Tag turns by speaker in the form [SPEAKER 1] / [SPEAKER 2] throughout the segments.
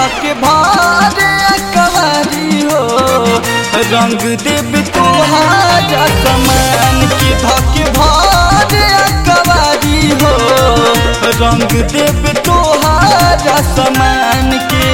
[SPEAKER 1] धके भारे कवारी हो रंग देव तोहारा समान के धके भारे कवारी हो रंग देव तोहारा समान के।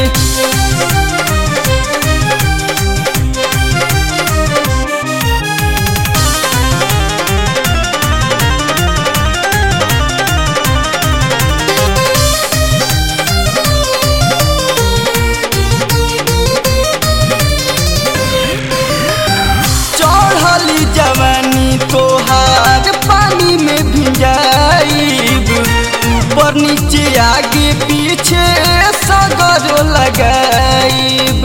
[SPEAKER 1] जवानी तोहार पानी में भिजाइब ऊपर नीचे आगे पीछे सगरो लगाइब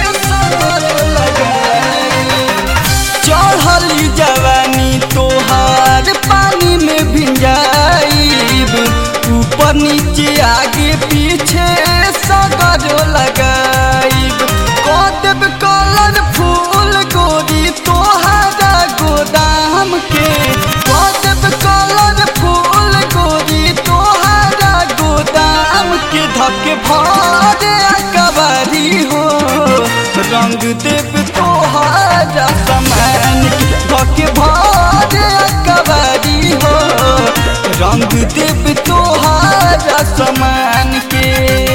[SPEAKER 1] चढ़ली जवानी तोहार पानी में भिजाइब ऊपर नीचे आगे पीछे सगरो लगाइब कदब कलर फूल गोरी तोहारा गोदाम के कदब कलर फूल गोरी तोहारा गोदाम के धके भारे कवारी हो रंग देव तोहारा समान के धके भारे कवारी हो रंग देव तोहारा समान के।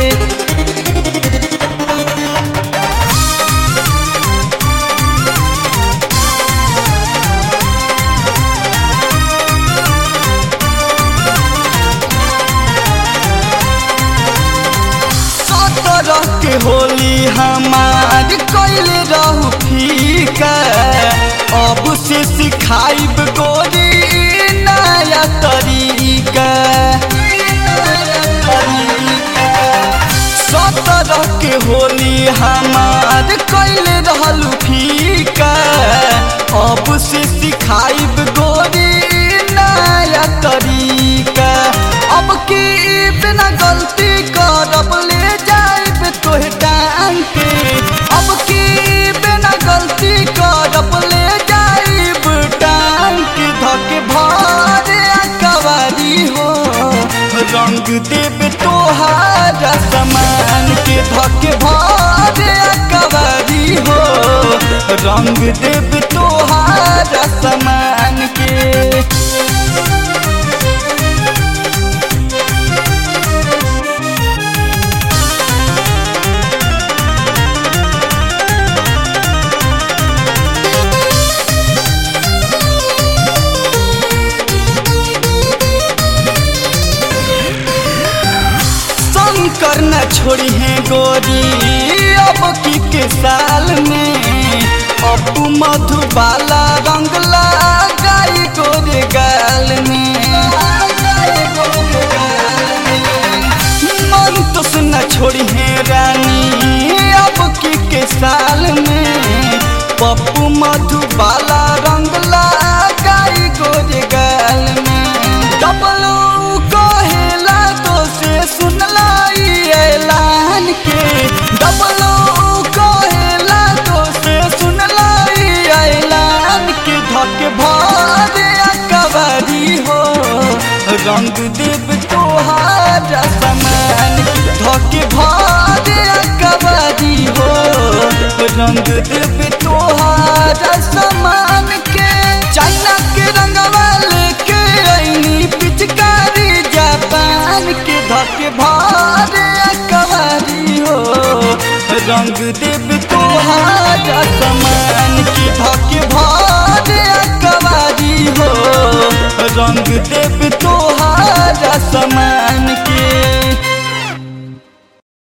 [SPEAKER 1] के होली हमार कैले रहू फीका अब से सिखाइब गोरी नया तरीका 17 के होली हमार कैले रहलू फीका अब से सिखाइब गोरी नया तरीका अब की बिना गलती करब ले जाइब तोहे टांग के अब की बिना गलती करब ले जाइब टांग के धके भारे कवारी हो रंग देव तोहारा समान के धके भारे कवारी हो रंग देव तोहारा समान के। करना छोड़ी है गोरी अब की के साल में अब मधुबाला रंग लगाई गोरे गाल में मन तो सुना छोड़ी है रानी अब की के साल में पप्पू मधुबाला रंग लगाई गोरे गाल में डबलू कहेला तो से सुनला ऐलान के डबलो कहेला तो से सुनला ऐलान के धके भारे कवारी हो रंग देव तोहारा समान के धके भारे कवारी हो रंग देव तोहारा समान के। चाइना के रंगवा लेके आईनी पिचकारी जापान के धके भारे कवारी हो रंग देव तोहारा समान के धके भारे कवारी हो रंग देव तोहारा समान के।